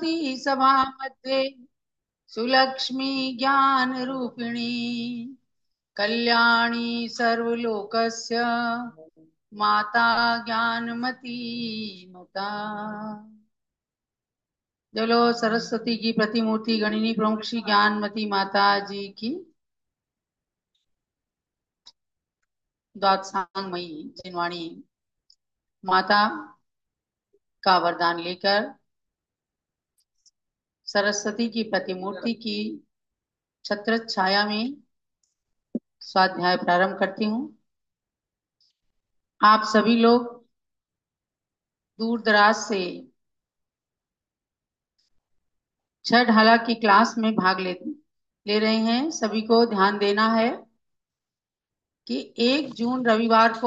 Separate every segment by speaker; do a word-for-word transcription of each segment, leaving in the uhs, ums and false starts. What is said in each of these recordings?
Speaker 1: सरस्वती सभा मध्ये सुलक्ष्मी ज्ञान रूपिणी कल्याणी सर्वलोकस्य माता ज्ञानमती मता। चलो सरस्वती की प्रतिमूर्ति गणिनी प्रमुख श्री ज्ञानमती माता जी की द्वादशांगमयी जिनवाणी माता का वरदान लेकर सरस्वती की प्रतिमूर्ति की छत्र छाया में स्वाध्याय प्रारंभ करती हूँ। आप सभी लोग दूर दराज से छह ढाला की क्लास में भाग ले ले रहे हैं। सभी को ध्यान देना है कि एक जून रविवार को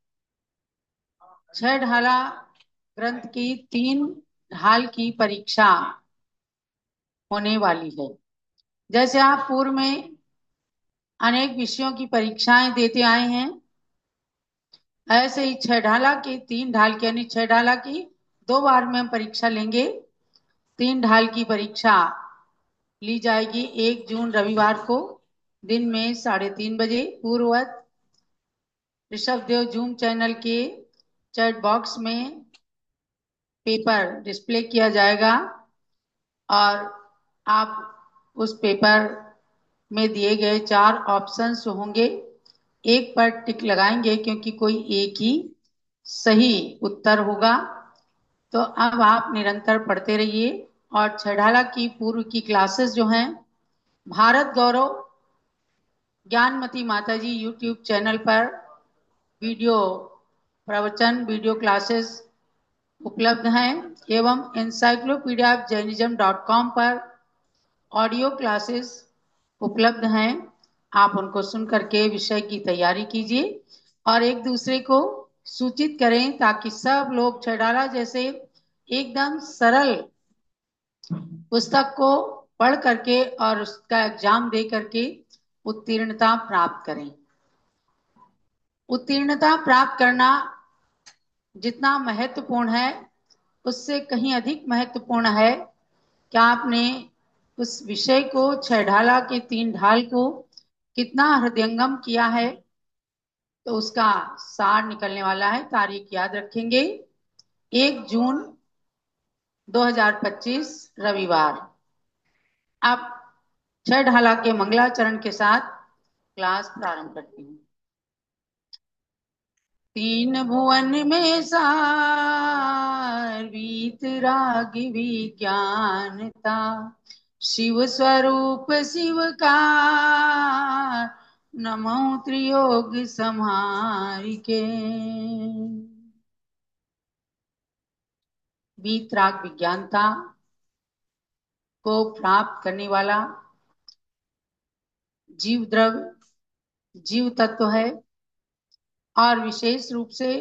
Speaker 1: छह ढाला ग्रंथ की तीन ढाल की परीक्षा होने वाली है। जैसे आप पूर्व में अनेक विषयों की परीक्षाएं देते आए हैं, ऐसे ही छह ढाला की तीन ढाल की यानी छह ढाला की दो बार में हम परीक्षा लेंगे। तीन ढाल की परीक्षा ली जाएगी एक जून रविवार को दिन में साढ़े तीन बजे पूर्ववत ऋषभ देव जूम चैनल के चैट बॉक्स में पेपर डिस्प्ले किया जाएगा और आप उस पेपर में दिए गए चार ऑप्शंस होंगे, एक पर टिक लगाएंगे क्योंकि कोई एक ही सही उत्तर होगा। तो अब आप निरंतर पढ़ते रहिए और छठाला की पूर्व की क्लासेस जो हैं भारत गौरव ज्ञानमती माताजी यूट्यूब चैनल पर वीडियो प्रवचन वीडियो क्लासेस उपलब्ध हैं एवं encyclopedia of Jainism dot com पर ऑडियो क्लासेस उपलब्ध हैं। आप उनको सुन करके विषय की तैयारी कीजिए और एक दूसरे को सूचित करें ताकि सब लोग छठाला जैसे एकदम सरल पुस्तक को पढ़ करके और उसका एग्जाम दे करके उत्तीर्णता प्राप्त करें। उत्तीर्णता प्राप्त करना जितना महत्वपूर्ण है उससे कहीं अधिक महत्वपूर्ण है कि आपने उस विषय को छह ढाला के तीन ढाल को कितना हृदयंगम किया है। तो उसका सार निकलने वाला है। तारीख याद रखेंगे, एक जून दो हज़ार पच्चीस रविवार। अब छह ढाला के मंगलाचरण के साथ क्लास प्रारंभ करती हूँ। तीन भुवन में सार वीतराग विज्ञानता शिव स्वरूप शिव का नमो त्रियोग संहार के। वीतराग विज्ञानता को प्राप्त करने वाला जीव द्रव्य जीव तत्व है और विशेष रूप से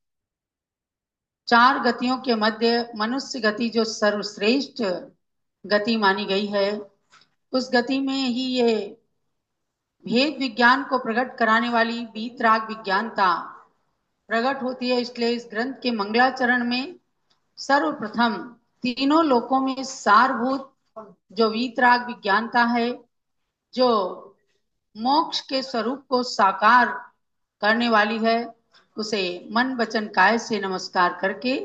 Speaker 1: चार गतियों के मध्य मनुष्य गति जो सर्वश्रेष्ठ गति मानी गई है, उस गति में ही ये भेद विज्ञान को प्रकट कराने वाली वीतराग विज्ञानता प्रकट होती है। इसलिए इस ग्रंथ के मंगलाचरण में सर्वप्रथम तीनों लोकों में सारभूत जो वीतराग विज्ञानता है, जो मोक्ष के स्वरूप को साकार करने वाली है, उसे मन वचन काय से नमस्कार करके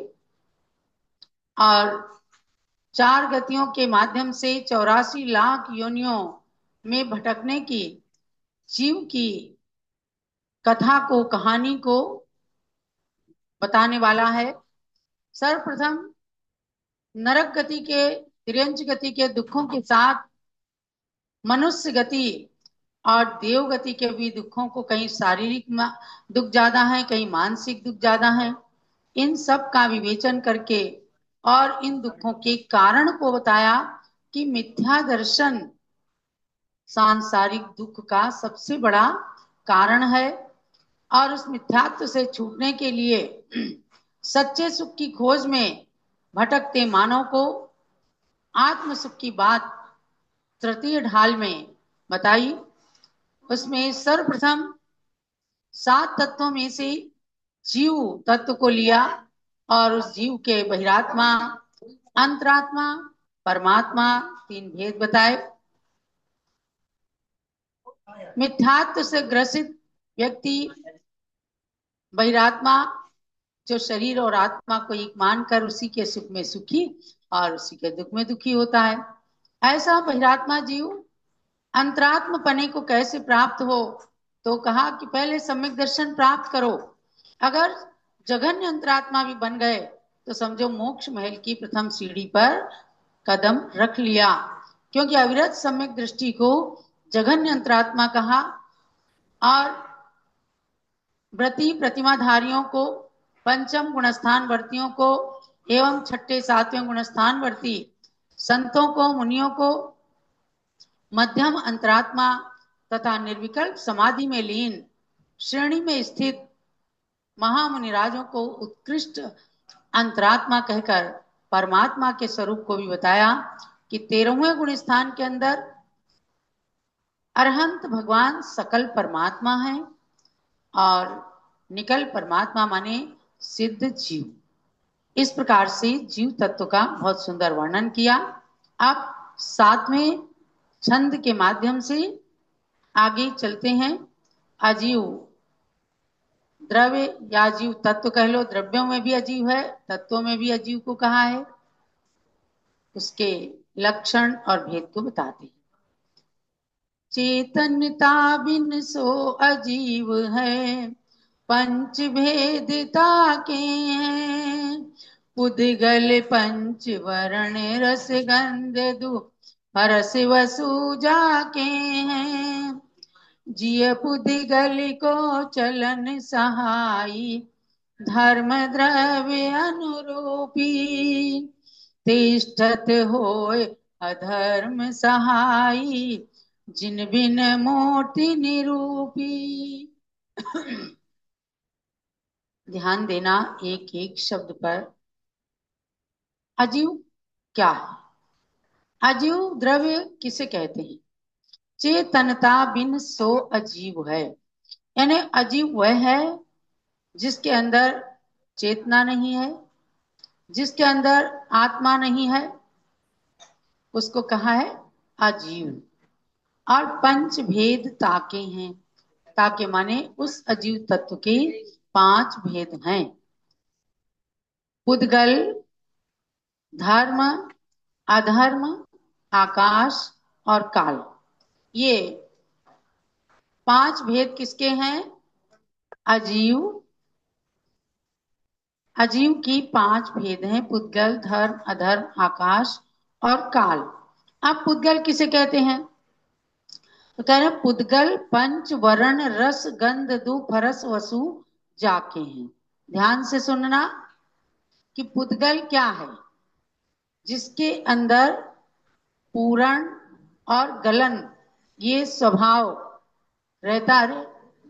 Speaker 1: और चार गतियों के माध्यम से चौरासी लाख योनियों में भटकने की जीव की कथा को कहानी को बताने वाला है। सर्वप्रथम नरक गति के तिर्यंच गति के दुखों के साथ मनुष्य गति और देव गति के भी दुखों को, कहीं शारीरिक दुख ज्यादा है कहीं मानसिक दुख ज्यादा है, इन सब का विवेचन करके और इन दुखों के कारण को बताया कि मिथ्या दर्शन सांसारिक दुख का सबसे बड़ा कारण है और उस मिथ्यात्व से छूटने के लिए सच्चे सुख की खोज में भटकते मानव को आत्म सुख की बात तृतीय ढाल में बताई। उसमें सर्वप्रथम सात तत्वों में से जीव तत्व को लिया और उस जीव के बहिरात्मा, अंतरात्मा परमात्मा तीन भेद बताए। मिथ्यात्व से ग्रसित व्यक्ति बहिरात्मा, जो शरीर और आत्मा को एक मानकर उसी के सुख में सुखी और उसी के दुख में दुखी होता है। ऐसा बहिरात्मा जीव अंतरात्म पने को कैसे प्राप्त हो, तो कहा कि पहले सम्यक दर्शन प्राप्त करो। अगर जघन्य अंतरात्मा भी बन गए तो समझो मोक्ष महल की प्रथम सीढ़ी पर कदम रख लिया, क्योंकि अविरत सम्यक दृष्टि को जघन्य अंतरात्मा कहा। और व्रती प्रतिमाधारियों को, पंचम गुणस्थान वर्तियों को एवं छठे सातवें गुणस्थान वर्ती संतों को, मुनियों को मध्यम अंतरात्मा तथा निर्विकल्प समाधि में लीन श्रेणी में स्थित महामुनिराजों को उत्कृष्ट अंतरात्मा कहकर परमात्मा के स्वरूप को भी बताया कि तेरहवें गुण स्थान के अंदर अरहंत भगवान सकल परमात्मा है और निकल परमात्मा माने सिद्ध जीव। इस प्रकार से जीव तत्व का बहुत सुंदर वर्णन किया। अब सातवें छंद के माध्यम से आगे चलते हैं। अजीव द्रव्य या जीव तत्व कह लो, द्रव्यों में भी अजीव है, तत्वों में भी अजीव को कहा है। उसके लक्षण और भेद को बताते हैं। चेतनता बिन सो अजीव है, पंच भेदता के हैं। पुद्गल पंच वर्ण रस गंध दु हरस वसु जाके हैं। जिय पुद्गल को चलन सहाई, धर्म द्रव्य अनुरूपी। तिष्ठत होय अधर्म सहाई, जिन बिन मूर्ति निरूपी। ध्यान देना एक एक शब्द पर। अजीव क्या है? अजीव द्रव्य किसे कहते हैं? चेतनता बिन सो अजीव है, यानी अजीव वह है जिसके अंदर चेतना नहीं है, जिसके अंदर आत्मा नहीं है, उसको कहा है अजीव। और पंच भेद ताके हैं, ताके माने उस अजीव तत्व के पांच भेद हैं। पुद्गल, धर्म, अधर्म, आकाश और काल, ये पांच भेद किसके हैं? अजीव। अजीव की पांच भेद हैं, पुद्गल, धर्म, अधर्म, आकाश और काल। अब पुद्गल किसे कहते हैं? तो कह रहे पुद्गल पंच वर्ण रस गंध दु फरस वसु जाके हैं। ध्यान से सुनना कि पुद्गल क्या है? जिसके अंदर पूरण और गलन ये स्वभाव रहता है।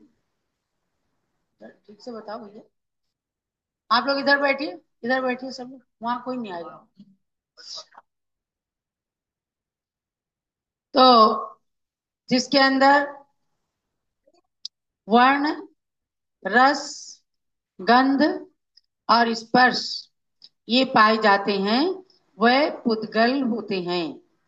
Speaker 1: ठीक से बताओ भैया, आप लोग इधर बैठिए, इधर बैठिए सब लोग, वहां कोई नहीं आएगा। तो जिसके अंदर वर्ण, रस, गंध और स्पर्श ये पाए जाते हैं, वह पुद्गल होते हैं।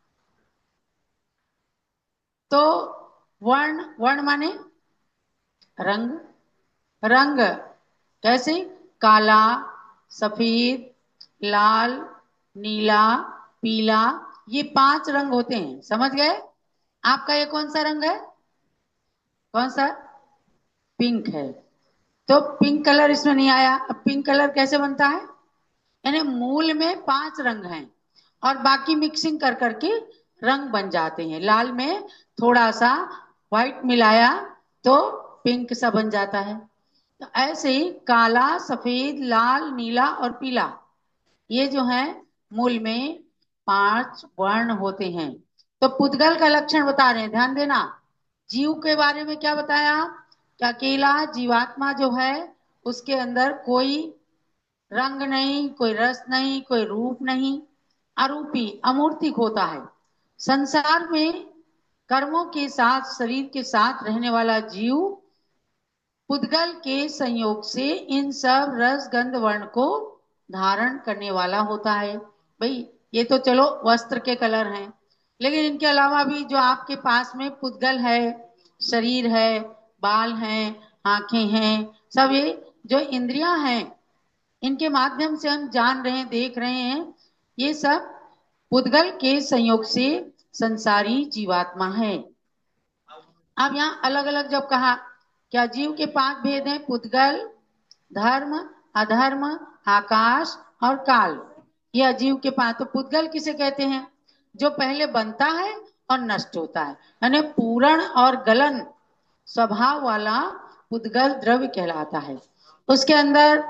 Speaker 1: तो वर्ण, वर्ण माने रंग। रंग कैसे? काला, सफेद, लाल, नीला, पीला, ये पांच रंग होते हैं। समझ गए? आपका ये कौन सा रंग है? कौन सा? पिंक है। तो पिंक कलर इसमें नहीं आया। अब पिंक कलर कैसे बनता है? यानी मूल में पांच रंग हैं और बाकी मिक्सिंग कर करके रंग बन जाते हैं। लाल में थोड़ा सा व्हाइट मिलाया तो पिंक सा बन जाता है। तो ऐसे ही काला, सफेद, लाल, नीला और पीला, ये जो है मूल में पांच वर्ण होते हैं। तो पुद्गल का लक्षण बता रहे हैं, ध्यान देना। जीव के बारे में क्या बताया? कि अकेला जीवात्मा जो है उसके अंदर कोई रंग नहीं, कोई रस नहीं, कोई रूप नहीं, अरूपी अमूर्तिक होता है। संसार में कर्मों के साथ, शरीर के साथ रहने वाला जीव पुद्गल के संयोग से इन सब रस गंध वर्ण को धारण करने वाला होता है। भाई ये तो चलो वस्त्र के कलर हैं, लेकिन इनके अलावा भी जो आपके पास में पुद्गल है, शरीर है, बाल हैं, आंखें हैं, सब ये जो इंद्रियां हैं, इनके माध्यम से हम जान रहे हैं, देख रहे हैं, ये सब पुद्गल के संयोग से संसारी जीवात्मा है। अब यहाँ अलग अलग जब कहा, क्या जीव के पांच भेद हैं? पुद्गल, धर्म, अधर्म, आकाश और काल। ये अजीव के पांच। तो पुद्गल किसे कहते हैं? जो पहले बनता है और नष्ट होता है, यानी पूर्ण और गलन स्वभाव वाला पुद्गल द्रव्य कहलाता है। उसके अंदर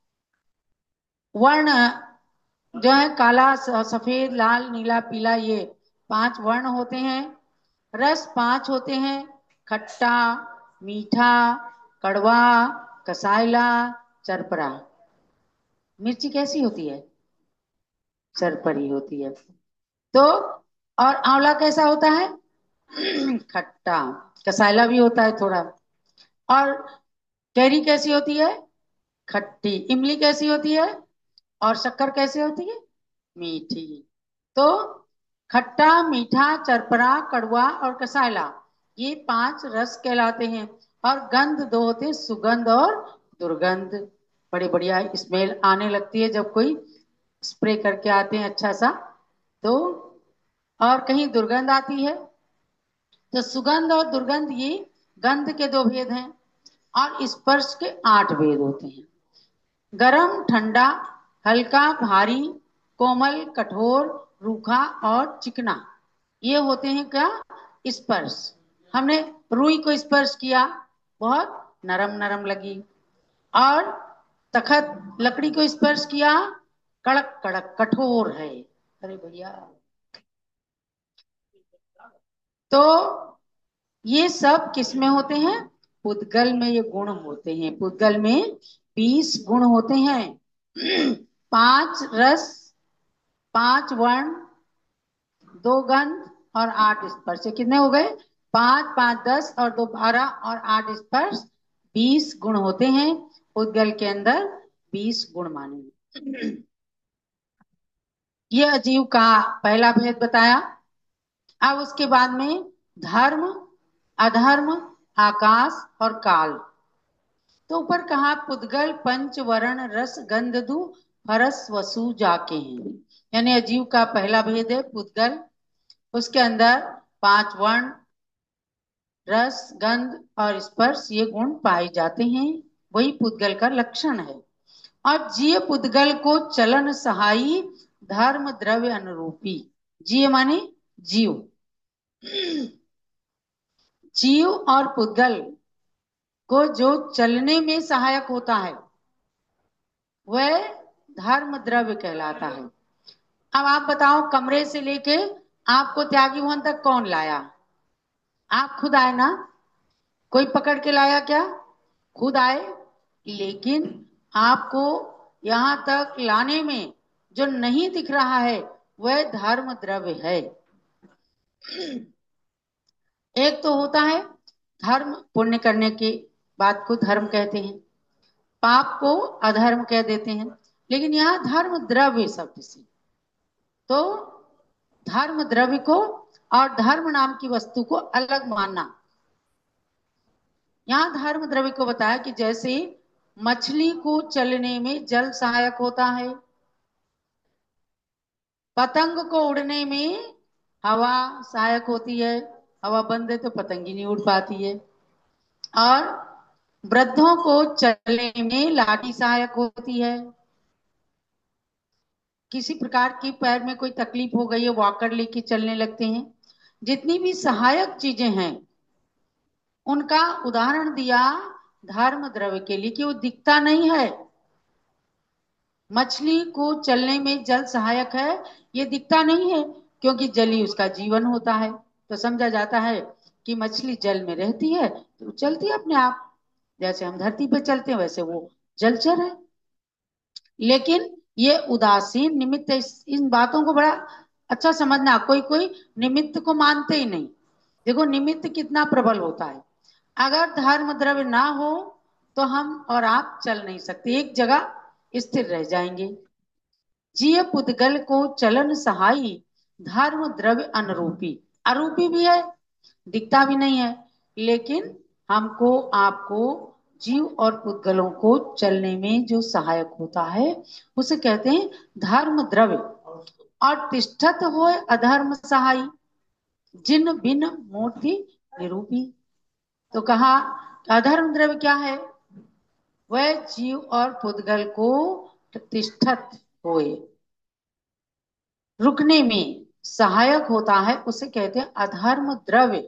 Speaker 1: वर्ण जो है काला, सफेद, लाल, नीला, पीला, ये पांच वर्ण होते हैं। रस पांच होते हैं, खट्टा, मीठा, कड़वा, कसाइला, चरपरा। मिर्ची कैसी होती है? चरपरी होती है। तो और आंवला कैसा होता है? खट्टा। कसाइला भी होता है थोड़ा। और कैरी कैसी होती है? खट्टी। इमली कैसी होती है? और शक्कर कैसी होती है? मीठी। तो खट्टा, मीठा, चरपरा, कड़वा और कसाइला, ये पांच रस कहलाते हैं। और गंध दो होते हैं, सुगंध और दुर्गंध। बड़े बढ़िया स्मेल आने लगती है जब कोई स्प्रे करके आते हैं अच्छा सा, तो और कहीं दुर्गंध आती है। तो सुगंध और दुर्गंध ये गंध के दो भेद हैं। और स्पर्श के आठ भेद होते हैं। गरम, ठंडा, हल्का, भारी, कोमल, कठोर, रूखा और चिकना, ये होते हैं क्या? स्पर्श। हमने रुई को स्पर्श किया, बहुत नरम नरम लगी। और तखत लकड़ी को स्पर्श किया, कड़क कड़क कठोर है। अरे भैया, तो ये सब किस में होते हैं? पुद्गल में ये गुण होते हैं। पुद्गल में बीस गुण होते हैं। पांच रस, पांच वर्ण, दो गंध और आठ स्पर्श। कितने हो गए? पांच पांच दस और दो बारह और आठ स्पर्श, बीस गुण होते हैं। पुद्गल के अंदर बीस गुण माने। ये अजीव का पहला भेद बताया। अब उसके बाद में धर्म, अधर्म, आकाश और काल। तो ऊपर कहा पुद्गल पंच वर्ण रस गंध दु हरस वसु जाके हैं, यानी अजीव का पहला भेद है पुद्गल। उसके अंदर पांच वर्ण, रस, गंध और स्पर्श, ये गुण पाए जाते हैं। वही पुद्गल का लक्षण है। और जीव पुद्गल को चलन सहाई धर्म द्रव्य अनुरूपी। जीव माने जीव। जीव और पुद्गल को जो चलने में सहायक होता है, वह धर्म द्रव्य कहलाता है। अब आप बताओ, कमरे से लेके आपको त्यागी भवन तक कौन लाया? आप खुद आए ना? कोई पकड़ के लाया क्या? खुद आए। लेकिन आपको यहां तक लाने में जो नहीं दिख रहा है, वह धर्म द्रव्य है। एक तो होता है धर्म, पुण्य करने की बात को धर्म कहते हैं, पाप को अधर्म कह देते हैं। लेकिन यहाँ धर्म द्रव्य शब्द से, तो धर्म द्रव्य को और धर्म नाम की वस्तु को अलग मानना। यहाँ धर्म द्रव्य को बताया कि जैसे मछली को चलने में जल सहायक होता है, पतंग को उड़ने में हवा सहायक होती है, हवा बंद है तो पतंग ही नहीं उड़ पाती है। और वृद्धों को चलने में लाठी सहायक होती है। किसी प्रकार की पैर में कोई तकलीफ हो गई है, वॉकर लेके चलने लगते हैं। जितनी भी सहायक चीजें हैं, उनका उदाहरण दिया धर्म द्रव्य के लिए कि वो दिखता नहीं है। मछली को चलने में जल सहायक है, ये दिखता नहीं है, क्योंकि जल ही उसका जीवन होता है। तो समझा जाता है कि मछली जल में रहती है तो चलती है अपने आप। जैसे हम धरती पे चलते हैं, वैसे वो जलचर है। लेकिन ये उदासीन निमित्त, इन बातों को बड़ा अच्छा समझना। कोई कोई निमित्त को मानते ही नहीं। देखो निमित्त कितना प्रबल होता है। अगर धर्म द्रव्य ना हो तो हम और आप चल नहीं सकते, एक जगह स्थिर रह जाएंगे। जिय पुद्गल को चलन सहाई, धर्म द्रव्य अनुरूपी। अरूपी भी है, दिखता भी नहीं है, लेकिन हमको आपको जीव और पुद्गलों को चलने में जो सहायक होता है उसे कहते हैं धर्म द्रव्य। और तिष्ठत होय अधर्म सहाई, जिन बिन मूर्ति निरूपी। तो कहा अधर्म द्रव्य क्या है? वह जीव और पुद्गल को तिष्ठत होए, रुकने में सहायक होता है, उसे कहते हैं अधर्म द्रव्य।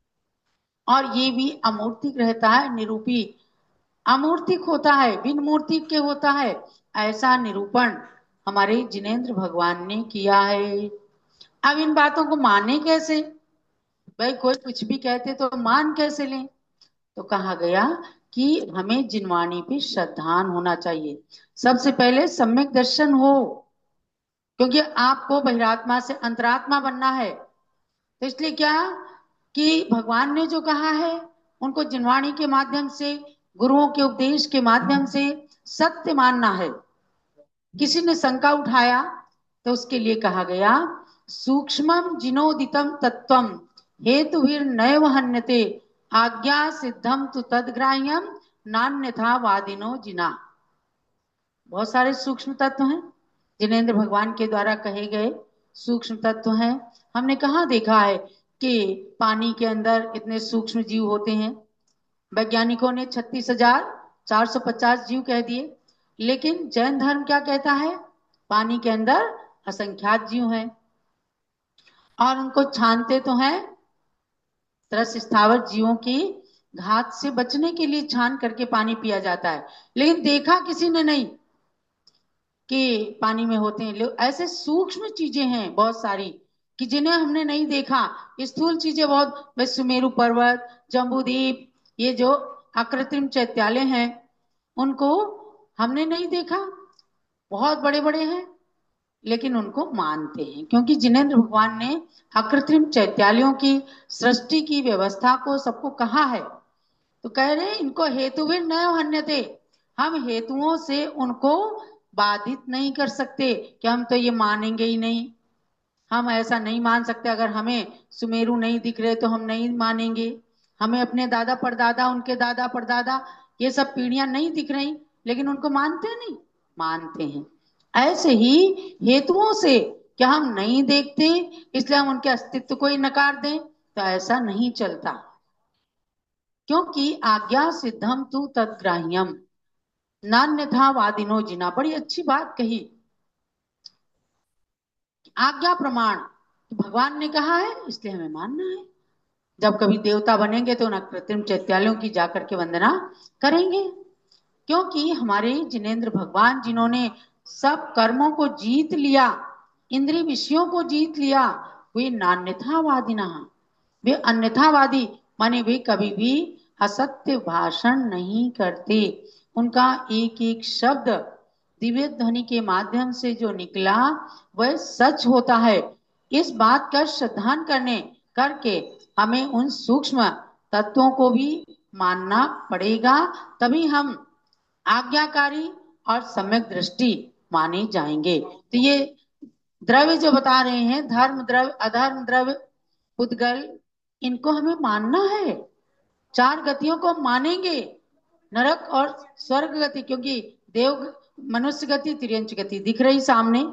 Speaker 1: और ये भी अमूर्तिक रहता है, निरूपी। अमूर्तिक होता है, बिन मूर्तिक के होता है, ऐसा निरूपण हमारे जिनेन्द्र भगवान ने किया है। अब इन बातों को माने कैसे? भाई कोई कुछ भी कहते तो मान कैसे लें? तो कहा गया कि हमें जिनवाणी पे श्रद्धान होना चाहिए। सबसे पहले सम्यक दर्शन हो, क्योंकि आपको बहिरात्मा से अंतरात्मा बनना है। तो इसलिए क्या कि भगवान ने जो कहा है उनको जिनवाणी के माध्यम से, गुरुओं के उपदेश के माध्यम से सत्य मानना है। किसी ने शंका उठाया तो उसके लिए कहा गया सूक्ष्मम जिनोदितम तत्वम हेतुभिर नैव हन्यते, आज्ञा सिद्धम तु तद्ग्राह्यम नान्यथा वादिनो जिना। बहुत सारे सूक्ष्म तत्व हैं, जिनेन्द्र भगवान के द्वारा कहे गए सूक्ष्म तत्व हैं। हमने कहाँ देखा है कि पानी के अंदर इतने सूक्ष्म जीव होते हैं? वैज्ञानिकों ने छत्तीस हजार चार सौ पचास जीव कह दिए, लेकिन जैन धर्म क्या कहता है? पानी के अंदर असंख्यात जीव हैं। और उनको छानते तो हैं, तरस स्थावर जीवों की घात से बचने के लिए छान करके पानी पिया जाता है, लेकिन देखा किसी ने नहीं कि पानी में होते हैं। ऐसे सूक्ष्म चीजें हैं बहुत सारी कि जिन्हें हमने नहीं देखा। स्थूल चीजें बहुत, बस सुमेरु पर्वत, जम्बूद्वीप, ये जो अकृत्रिम चैत्यालय हैं उनको हमने नहीं देखा, बहुत बड़े बड़े हैं, लेकिन उनको मानते हैं, क्योंकि जिनेन्द्र भगवान ने अकृत्रिम चैत्यालयों की सृष्टि की व्यवस्था को सबको कहा है। तो कह रहे हैं इनको हेतु भी न हन्यते, हम हेतुओं से उनको बाधित नहीं कर सकते कि हम तो ये मानेंगे ही नहीं। हम ऐसा नहीं मान सकते, अगर हमें सुमेरु नहीं दिख रहे तो हम नहीं मानेंगे। हमें अपने दादा परदादा, उनके दादा परदादा, ये सब पीढ़ियां नहीं दिख रही, लेकिन उनको मानते नहीं, मानते हैं। ऐसे ही हेतुओं से क्या हम नहीं देखते इसलिए हम उनके अस्तित्व को ही नकार दें? तो ऐसा नहीं चलता, क्योंकि आज्ञा सिद्धम तु तद्ग्राह्यम नान्यथा वादिनो जिना। बड़ी अच्छी बात कही, आज्ञा प्रमाण, भगवान ने कहा है इसलिए हमें मानना है। जब कभी देवता बनेंगे तो उन कृत्रिम चैत्यालयों की जाकर के वंदना करेंगे, क्योंकि हमारे जिनेन्द्र भगवान जिन्होंने सब कर्मों को जीत लिया, इंद्रिय विषयों को जीत लिया, वे नान्यथावादिना, वे अन्यथावादी माने वे कभी भी असत्य भाषण नहीं करते। उनका एक एक शब्द दिव्य ध्वनि के माध्यम से जो निकला वह सच होता है। इस बात का श्रद्धान करने करके हमें उन सूक्ष्म तत्वों को भी मानना पड़ेगा, तभी हम आज्ञाकारी और सम्यक दृष्टि माने जाएंगे। तो ये द्रव्य जो बता रहे हैं, धर्म द्रव्य, अधर्म द्रव्य, पुद्गल, इनको हमें मानना है। चार गतियों को मानेंगे, नरक और स्वर्ग गति, क्योंकि देव मनुष्य गति, तिर्यंच गति दिख रही सामने।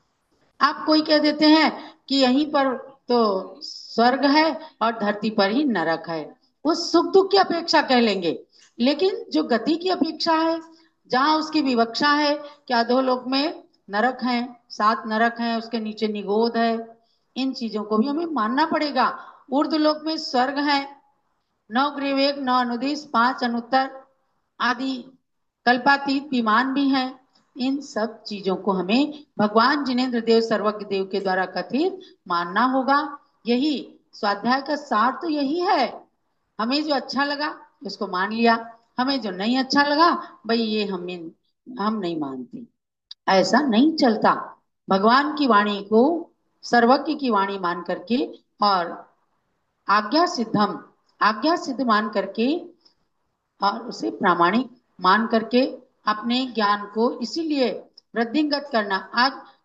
Speaker 1: आप कोई कह देते हैं कि यहीं पर तो स्वर्ग है और धरती पर ही नरक है, वो सुख दुख की अपेक्षा कह लेंगे, लेकिन जो गति की अपेक्षा है, जहां उसकी विवक्षा है कि अधोलोक में नरक है, सात नरक है, उसके नीचे निगोद है, इन चीजों को भी हमें मानना पड़ेगा। ऊर्ध्वलोक में स्वर्ग है, नौ ग्रीवेग, नौ अनुदिश, पांच अनुत्तर आदि कल्पातीत विमान भी हैं। इन सब चीजों को हमें भगवान जिनेन्द्र देव सर्वज्ञ देव के द्वारा कथित मानना होगा। यही स्वाध्याय का सार तो यही है। हमें जो अच्छा लगा उसको मान लिया, हमें जो नहीं अच्छा लगा भाई ये हमें हम नहीं मानते, ऐसा नहीं चलता। भगवान की वाणी को सर्वज्ञ की वाणी मान करके और आज्ञा सिद्धम, आज्ञा सिद्ध मान करके और उसे प्रामाणिक मान करके अपने ज्ञान को इसीलिए वृद्धिंगत करना। आज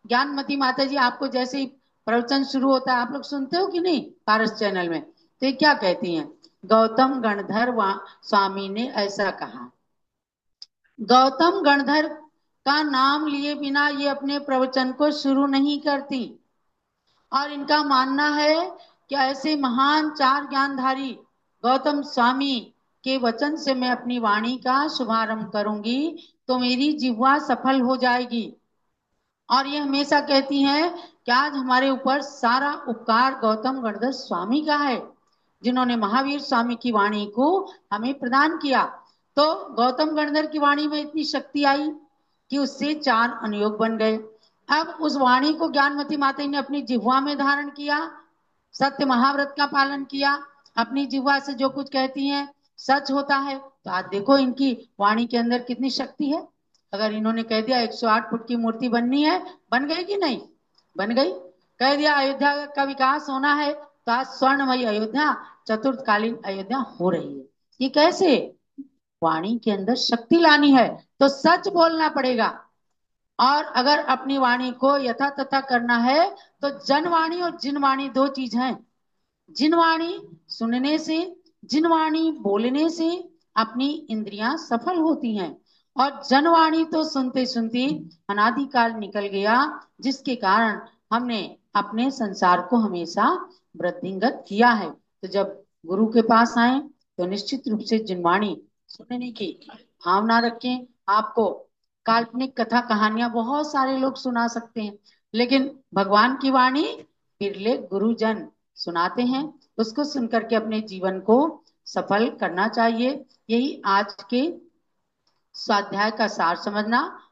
Speaker 1: ज्ञानमती माता जी आपको जैसे ही प्रवचन शुरू होता है, आप लोग सुनते हो कि नहीं पारस चैनल में, तो ये क्या कहती हैं? गौतम गणधर स्वामी ने ऐसा कहा। गौतम गणधर का नाम लिए बिना ये अपने प्रवचन को शुरू नहीं करती, और इनका मानना है कि ऐसे महान चार ज्ञानधारी गौतम स्वामी के वचन से मैं अपनी वाणी का शुभारंभ करूंगी तो मेरी जिह्वा सफल हो जाएगी। और ये हमेशा कहती हैं कि आज हमारे ऊपर सारा उपकार गौतम गणधर स्वामी का है, जिन्होंने महावीर स्वामी की वाणी को हमें प्रदान किया। तो गौतम गणधर की वाणी में इतनी शक्ति आई कि उससे चार अनुयोग बन गए। अब उस वाणी को ज्ञानमती माता ने अपनी जिह्वा में धारण किया, सत्य महाव्रत का पालन किया, अपनी जिह्वा से जो कुछ कहती हैं सच होता है। तो आज देखो इनकी वाणी के अंदर कितनी शक्ति है। अगर इन्होंने कह दिया एक सौ आठ फुट की मूर्ति बननी है, बन गई कि नहीं? बन गई। कह दिया अयोध्या का विकास होना है, तो आज स्वर्णमयी अयोध्या, चतुर्थकालीन अयोध्या हो रही है। ये कैसे? वाणी के अंदर शक्ति लानी है तो सच बोलना पड़ेगा। और अगर अपनी वाणी को यथा तथा करना है तो जनवाणी और जिनवाणी दो चीज हैं। जिनवाणी सुनने से, जिनवाणी बोलने से अपनी इंद्रियां सफल होती हैं, और जनवाणी तो सुनते सुनते अनादिकाल निकल गया, जिसके कारण हमने अपने संसार को हमेशा वृद्धिंगत किया है। तो जब गुरु के पास आए तो निश्चित रूप से जिनवाणी सुनने की भावना रखें। आपको काल्पनिक कथा कहानियां बहुत सारे लोग सुना सकते हैं, लेकिन भगवान की वाणी बिरले गुरुजन सुनाते हैं। उसको सुनकर के अपने जीवन को सफल करना चाहिए। यही आज के स्वाध्याय का सार समझना।